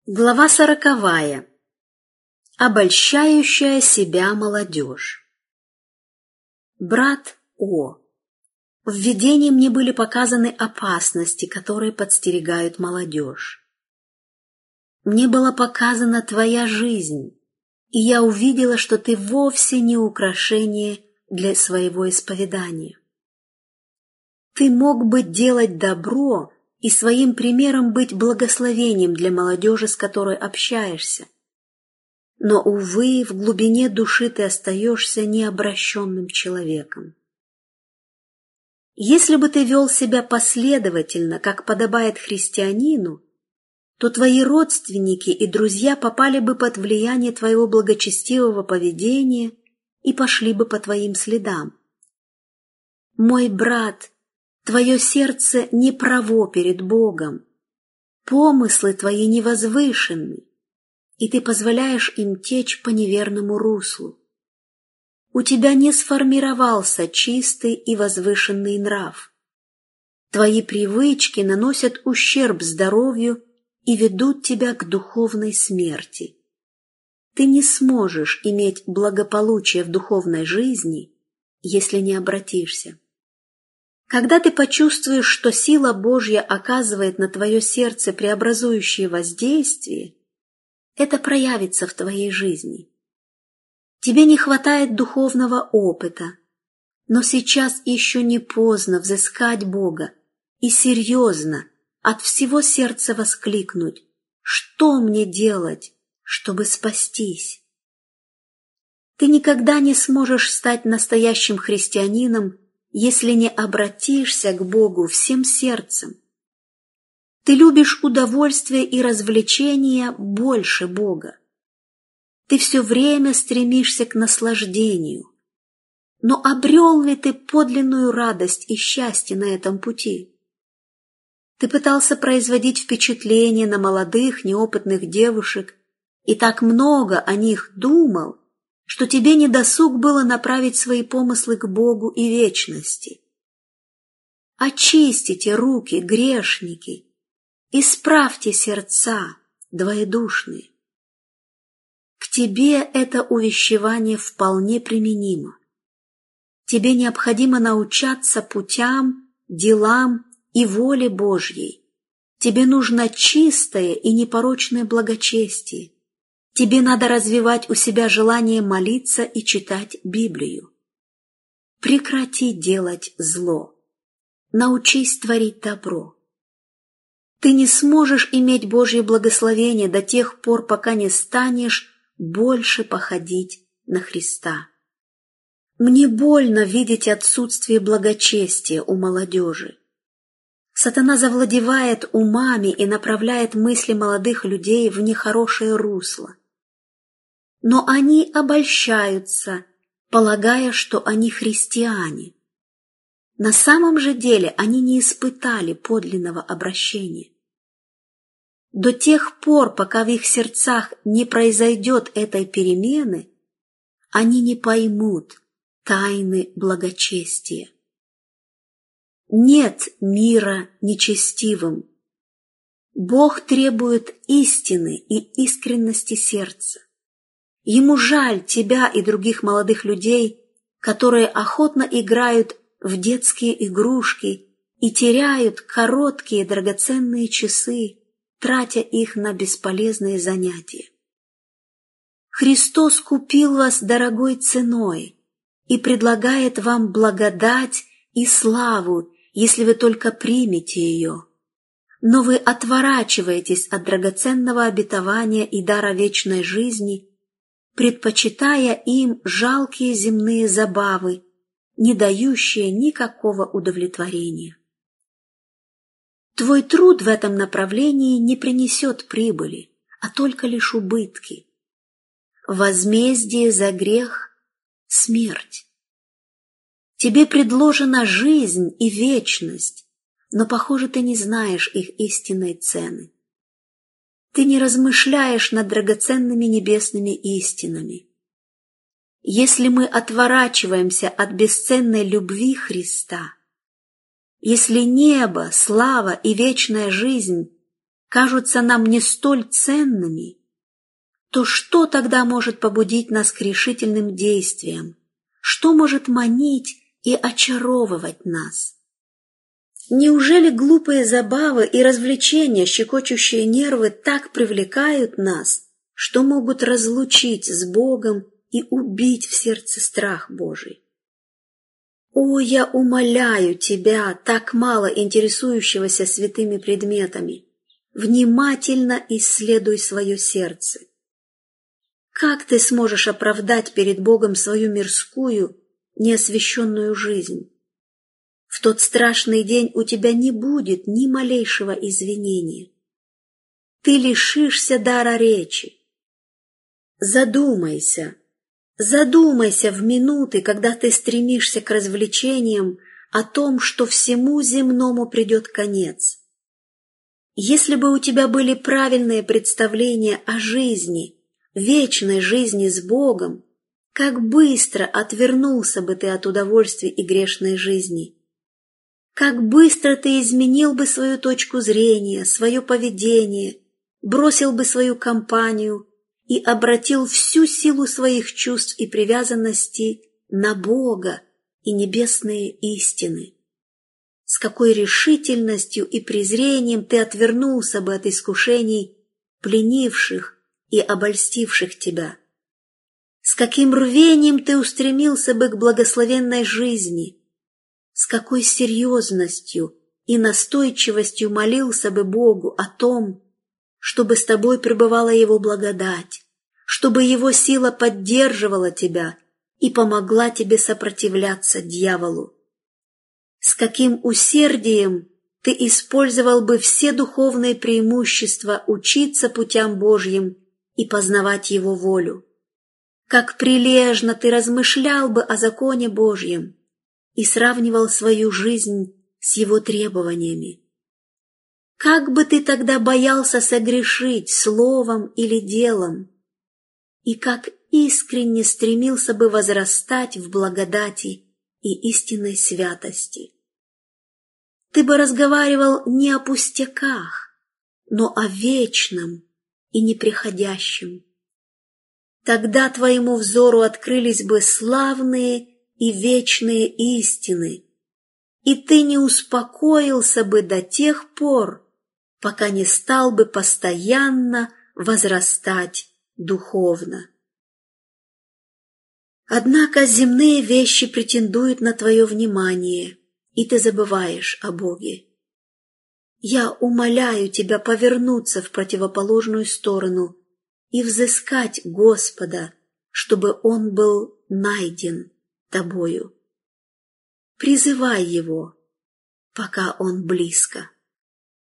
Глава 40. Обольщающая себя молодежь. Брат О. В видении мне были показаны опасности, которые подстерегают молодежь. Мне была показана твоя жизнь, и я увидела, что ты вовсе не украшение для своего исповедания. Ты мог бы делать добро и своим примером быть благословением для молодежи, с которой общаешься. Но, увы, в глубине души ты остаешься необращенным человеком. Если бы ты вел себя последовательно, как подобает христианину, то твои родственники и друзья попали бы под влияние твоего благочестивого поведения и пошли бы по твоим следам. Мой брат, твое сердце неправо перед Богом, помыслы твои невозвышенны, и ты позволяешь им течь по неверному руслу. У тебя не сформировался чистый и возвышенный нрав. Твои привычки наносят ущерб здоровью и ведут тебя к духовной смерти. Ты не сможешь иметь благополучие в духовной жизни, если не обратишься. Когда ты почувствуешь, что сила Божья оказывает на твое сердце преобразующее воздействие, это проявится в твоей жизни. Тебе не хватает духовного опыта, но сейчас еще не поздно взыскать Бога и серьезно от всего сердца воскликнуть: «Что мне делать, чтобы спастись?» Ты никогда не сможешь стать настоящим христианином, если не обратишься к Богу всем сердцем. Ты любишь удовольствие и развлечения больше Бога. Ты все время стремишься к наслаждению. Но обрел ли ты подлинную радость и счастье на этом пути? Ты пытался производить впечатление на молодых, неопытных девушек и так много о них думал, что тебе недосуг было направить свои помыслы к Богу и вечности. Очистите руки, грешники, исправьте сердца, двоедушные. К тебе это увещевание вполне применимо. Тебе необходимо научаться путям, делам и воле Божьей. Тебе нужно чистое и непорочное благочестие. Тебе надо развивать у себя желание молиться и читать Библию. Прекрати делать зло. Научись творить добро. Ты не сможешь иметь Божье благословение до тех пор, пока не станешь больше походить на Христа. Мне больно видеть отсутствие благочестия у молодежи. Сатана завладевает умами и направляет мысли молодых людей в нехорошее русло. Но они обольщаются, полагая, что они христиане. На самом же деле они не испытали подлинного обращения. До тех пор, пока в их сердцах не произойдет этой перемены, они не поймут тайны благочестия. Нет мира нечестивым. Бог требует истины и искренности сердца. Ему жаль тебя и других молодых людей, которые охотно играют в детские игрушки и теряют короткие драгоценные часы, тратя их на бесполезные занятия. Христос купил вас дорогой ценой и предлагает вам благодать и славу, если вы только примете ее. Но вы отворачиваетесь от драгоценного обетования и дара вечной жизни, предпочитая им жалкие земные забавы, не дающие никакого удовлетворения. Твой труд в этом направлении не принесет прибыли, а только лишь убытки. Возмездие за грех — смерть. Тебе предложена жизнь и вечность, но, похоже, ты не знаешь их истинной цены. Ты не размышляешь над драгоценными небесными истинами. Если мы отворачиваемся от бесценной любви Христа, если небо, слава и вечная жизнь кажутся нам не столь ценными, то что тогда может побудить нас к решительным действиям? Что может манить и очаровывать нас? Неужели глупые забавы и развлечения, щекочущие нервы, так привлекают нас, что могут разлучить с Богом и убить в сердце страх Божий? О, я умоляю Тебя, так мало интересующегося святыми предметами, внимательно исследуй свое сердце. Как ты сможешь оправдать перед Богом свою мирскую, неосвященную жизнь? В тот страшный день у тебя не будет ни малейшего извинения. Ты лишишься дара речи. Задумайся в минуты, когда ты стремишься к развлечениям, о том, что всему земному придет конец. Если бы у тебя были правильные представления о жизни, вечной жизни с Богом, как быстро отвернулся бы ты от удовольствий и грешной жизни. Как быстро ты изменил бы свою точку зрения, свое поведение, бросил бы свою компанию и обратил всю силу своих чувств и привязанностей на Бога и небесные истины. С какой решительностью и презрением ты отвернулся бы от искушений, пленивших и обольстивших тебя. С каким рвением ты устремился бы к благословенной жизни, с какой серьезностью и настойчивостью молился бы Богу о том, чтобы с тобой пребывала Его благодать, чтобы Его сила поддерживала тебя и помогла тебе сопротивляться дьяволу. С каким усердием ты использовал бы все духовные преимущества учиться путям Божьим и познавать Его волю. Как прилежно ты размышлял бы о законе Божьем и сравнивал свою жизнь с Его требованиями. Как бы ты тогда боялся согрешить словом или делом, и как искренне стремился бы возрастать в благодати и истинной святости. Ты бы разговаривал не о пустяках, но о вечном и неприходящем. Тогда твоему взору открылись бы славные и вечные истины, и ты не успокоился бы до тех пор, пока не стал бы постоянно возрастать духовно. Однако земные вещи претендуют на твое внимание, и ты забываешь о Боге. Я умоляю тебя повернуться в противоположную сторону и взыскать Господа, чтобы Он был найден тобою. Призывай Его, пока Он близко.